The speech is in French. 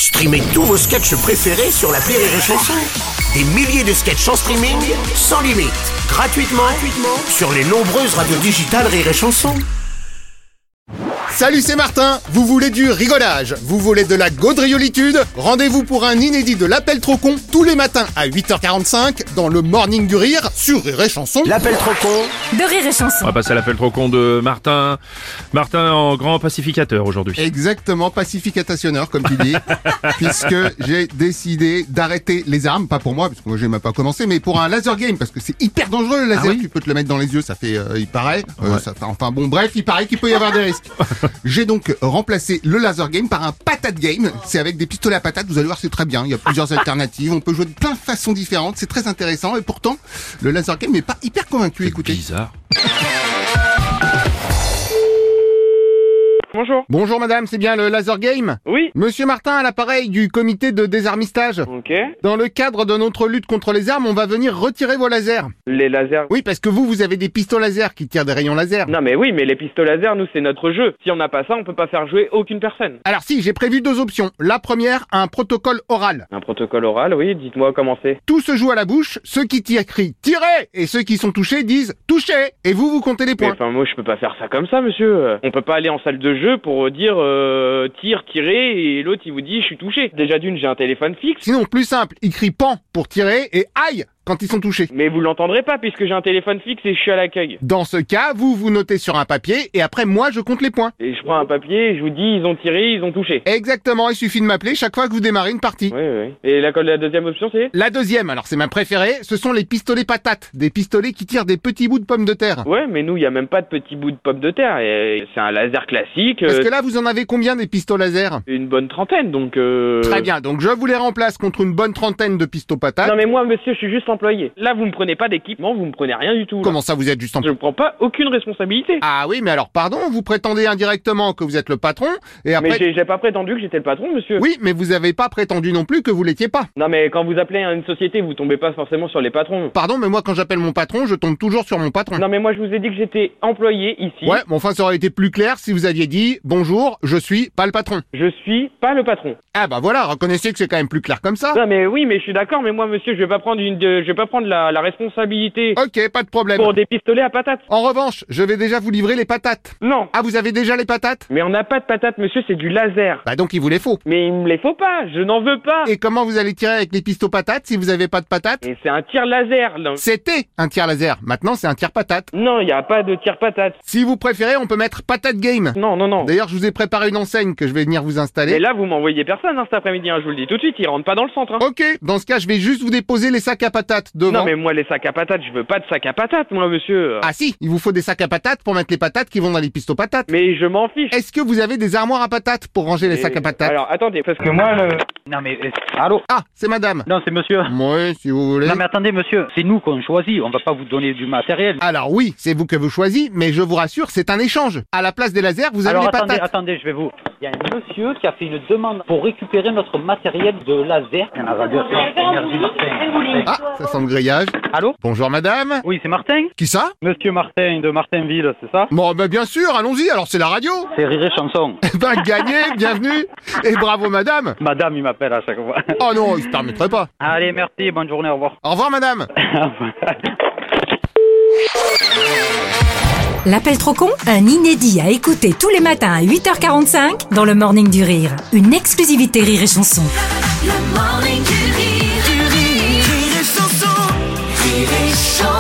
Streamez tous vos sketchs préférés sur l'appli Rire et Chanson. Des milliers de sketchs en streaming, sans limite, gratuitement sur les nombreuses radios digitales Rire et Chanson. Salut, c'est Martin. Vous voulez du rigolage, vous voulez de la gaudriolitude? Rendez-vous pour un inédit de l'Appel trop con tous les matins à 8h45 dans le Morning du Rire sur Rire et Chanson. L'appel trop con de Rire et Chanson. On va passer à l'appel trop con de Martin. Martin en grand pacificateur aujourd'hui. Exactement, pacificatationneur comme tu dis, puisque j'ai décidé d'arrêter les armes, pas pour moi, parce que moi j'ai même pas commencé, mais pour un laser game, parce que c'est hyper dangereux le laser. Ah oui, tu peux te le mettre dans les yeux, ça fait, il paraît, enfin bon bref, il paraît qu'il peut y avoir des risques. J'ai donc remplacé le laser game par un patate game. C'est avec des pistolets à patates, vous allez voir, c'est très bien. Il y a plusieurs alternatives, on peut jouer de plein de façons différentes, c'est très intéressant. Et pourtant, le laser game n'est pas hyper convaincu. Écoutez. Bizarre. Bonjour. Bonjour madame, c'est bien le laser game? Oui. Monsieur Martin à l'appareil du comité de désarmistage. Ok. Dans le cadre de notre lutte contre les armes, on va venir retirer vos lasers. Les lasers. Oui, parce que vous avez des pistolets laser qui tirent des rayons laser. Non mais oui, mais les pistolets laser, nous c'est notre jeu. Si on n'a pas ça, on peut pas faire jouer aucune personne. Alors si, j'ai prévu deux options. La première, un protocole oral. Un protocole oral, oui, dites-moi comment c'est. Tout se joue à la bouche, ceux qui tirent crient « Tirez !» et ceux qui sont touchés disent « Touchez !» et vous comptez les Mais points. enfin moi je peux pas faire ça comme ça, monsieur. On peut pas aller en salle de jeu pour dire tire, tirer, et l'autre il vous dit je suis touché. Déjà d'une, j'ai un téléphone fixe. Sinon, plus simple, ils crient « Pan !» pour tirer et « Aïe !» quand ils sont touchés. Mais vous l'entendrez pas puisque j'ai un téléphone fixe et je suis à l'accueil. Dans ce cas, vous notez sur un papier et après moi je compte les points. Et je prends un papier et je vous dis ils ont tiré, ils ont touché. Exactement, il suffit de m'appeler chaque fois que vous démarrez une partie. Oui, oui. Et la deuxième option c'est? La deuxième, alors c'est ma préférée, ce sont les pistolets patates, des pistolets qui tirent des petits bouts de pommes de terre. Ouais, mais nous, il y a même pas de petits bouts de pommes de terre. Et c'est un laser classique. Parce que là, vous en avez combien des pistolets laser? Une bonne trentaine, donc... Très bien, donc je vous les remplace contre une bonne trentaine de pistolets patates. Non mais moi, monsieur, je suis juste employé. Là, vous me prenez pas d'équipement, vous me prenez rien du tout. Là. Comment ça, vous êtes juste en... Je ne prends pas aucune responsabilité. Ah oui, mais alors pardon, vous prétendez indirectement que vous êtes le patron, et après... Mais j'ai pas prétendu que j'étais le patron, monsieur. Oui, mais vous avez pas prétendu non plus que vous l'étiez pas. Non mais quand vous appelez une société, vous tombez pas forcément sur les patrons. Pardon, mais moi quand j'appelle mon patron, je tombe toujours sur mon patron. Non mais moi, je vous ai dit que j'étais employé ici. Ouais, mais enfin ça aurait été plus clair si vous aviez dit « Bonjour, je suis pas le patron ». Je suis pas le patron. Ah bah voilà, reconnaissez que c'est quand même plus clair comme ça. Non mais oui, mais je suis d'accord, mais moi, monsieur, je vais pas prendre la responsabilité Ok, pas de problème. pour des pistolets à patates. En revanche, je vais déjà vous livrer les patates. Non. Ah, vous avez déjà les patates? Mais on n'a pas de patates, monsieur, c'est du laser. Bah donc il vous les faut. Mais il me les faut pas, je n'en veux pas. Et comment vous allez tirer avec les pistons patates si vous avez pas de patates? Et c'est un tir laser, là. C'était un tir laser, maintenant c'est un tir patate. Non, il y a pas de tir patate. Si vous préférez, on peut mettre patate game. Non, non, non. D'ailleurs, je vous ai préparé une enseigne que je vais venir vous installer. Mais là, vous m'envoyez personne, cet après-midi, je vous le dis tout de suite, il rentre pas dans le centre. Ok, dans ce cas, je vais juste vous déposer les sacs à patates devant. Non, mais moi, les sacs à patates, je veux pas de sacs à patates, moi, monsieur. Ah si, il vous faut des sacs à patates pour mettre les patates qui vont dans les pistons patates. Mais je m'en fiche. Est-ce que vous avez des armoires à patates pour ranger les sacs à patates? Alors, attendez, parce que moi, Non mais, allô? Ah, c'est madame. Non, c'est monsieur. Oui, si vous voulez. Non mais attendez monsieur, c'est nous qu'on choisit, on va pas vous donner du matériel. Alors oui, c'est vous que vous choisissez, mais je vous rassure, c'est un échange. À la place des lasers, vous avez Alors les patates. attendez, je vais vous... Il y a un monsieur qui a fait une demande pour récupérer notre matériel de laser. La radio, c'est Énergie Martin. Ah, ça sent le grillage. Allô? Bonjour madame. Oui, c'est Martin? Qui ça? Monsieur Martin de Martinville, c'est ça? Bon, bah bien sûr, allons-y, alors c'est la radio. C'est Rire et Chanson. Ben gagné, bienvenue. Et bravo madame. Madame, il m'appelle à chaque fois. Oh non, il se permettrait pas. Allez, merci, bonne journée, au revoir. Au revoir madame. L'appel trop con, un inédit à écouter tous les matins à 8h45 dans le Morning du Rire. Une exclusivité Rire et Chanson. Le morning du rire, Rire et Chanson, Rire et Chanson.